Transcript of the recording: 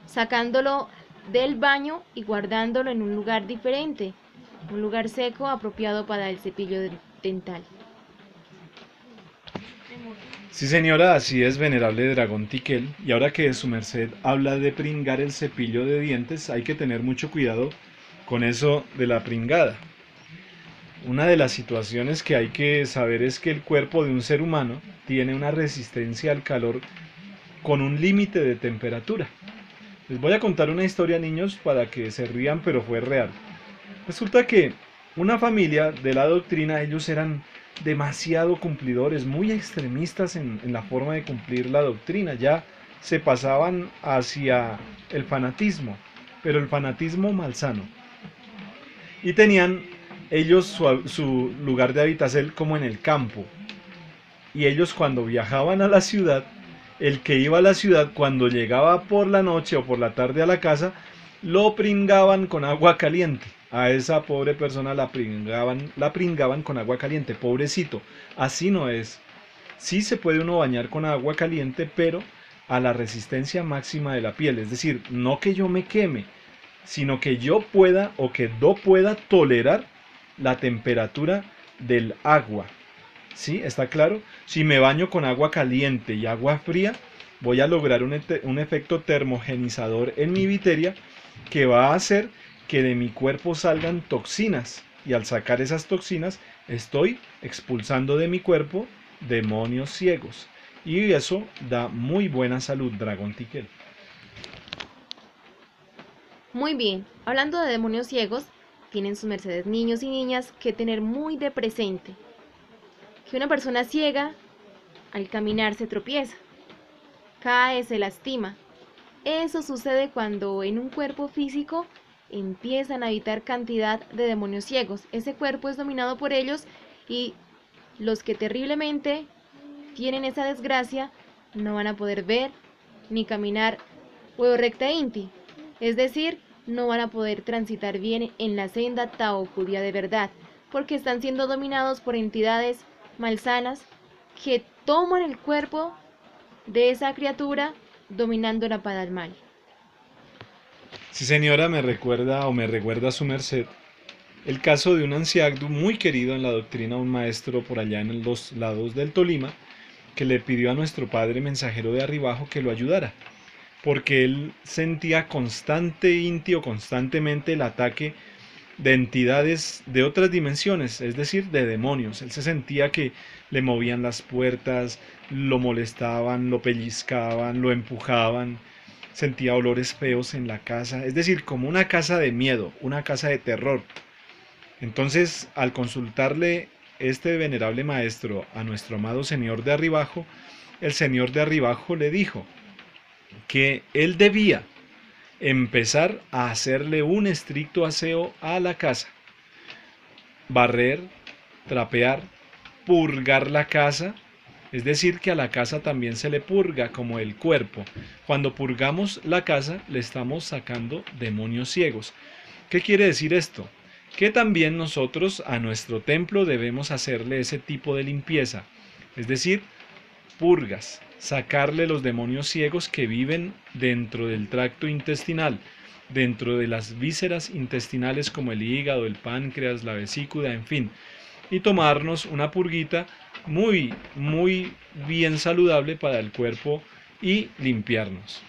sacándolo del baño y guardándolo en un lugar diferente, un lugar seco apropiado para el cepillo dental. Sí, señora, así es, venerable dragón Tiquel. Y ahora que su merced habla de pringar el cepillo de dientes, hay que tener mucho cuidado con eso de la pringada. Una de las situaciones que hay que saber es que el cuerpo de un ser humano tiene una resistencia al calor con un límite de temperatura. Les voy a contar una historia, niños, para que se rían, pero fue real. Resulta que una familia de la doctrina, ellos eran demasiado cumplidores, muy extremistas en la forma de cumplir la doctrina, ya se pasaban hacia el fanatismo, pero el fanatismo malsano. Y tenían ellos su lugar de habitación como en el campo. Y ellos cuando viajaban a la ciudad, el que iba a la ciudad, cuando llegaba por la noche o por la tarde a la casa, lo pringaban con agua caliente. A esa pobre persona la pringaban con agua caliente, pobrecito. Así no es. Sí se puede uno bañar con agua caliente, pero a la resistencia máxima de la piel. Es decir, no que yo me queme, sino que yo pueda o que no pueda tolerar la temperatura del agua. ¿Sí? ¿Está claro? Si me baño con agua caliente y agua fría, voy a lograr un efecto termogenizador en mi viteria que va a hacer que de mi cuerpo salgan toxinas. Y al sacar esas toxinas, estoy expulsando de mi cuerpo demonios ciegos. Y eso da muy buena salud, Dragón Tiquel. Muy bien, hablando de demonios ciegos, tienen sus mercedes niños y niñas que tener muy de presente que una persona ciega al caminar se tropieza, cae, se lastima. Eso sucede cuando en un cuerpo físico empiezan a habitar cantidad de demonios ciegos. Ese cuerpo es dominado por ellos y los que terriblemente tienen esa desgracia no van a poder ver ni caminar huevo recta inti. Es decir, no van a poder transitar bien en la senda Tao judía de verdad, porque están siendo dominados por entidades malsanas que toman el cuerpo de esa criatura dominándola para el mal. Sí, señora, me recuerda a su merced el caso de un anciano muy querido en la doctrina, un maestro por allá en los lados del Tolima, que le pidió a nuestro padre mensajero de arribajo que lo ayudara, porque él sentía constantemente el ataque de entidades de otras dimensiones, es decir, de demonios. Él se sentía que le movían las puertas, lo molestaban, lo pellizcaban, lo empujaban, sentía olores feos en la casa, es decir, como una casa de miedo, una casa de terror. Entonces, al consultarle este venerable maestro a nuestro amado señor de Arribajo, el señor de Arribajo le dijo que él debía empezar a hacerle un estricto aseo a la casa, barrer, trapear, purgar la casa, es decir, que a la casa también se le purga como el cuerpo. Cuando purgamos la casa le estamos sacando demonios ciegos. ¿Qué quiere decir esto? Que también nosotros a nuestro templo debemos hacerle ese tipo de limpieza, es decir, purgas, sacarle los demonios ciegos que viven dentro del tracto intestinal, dentro de las vísceras intestinales como el hígado, el páncreas, la vesícula, en fin, y tomarnos una purguita muy bien saludable para el cuerpo y limpiarnos.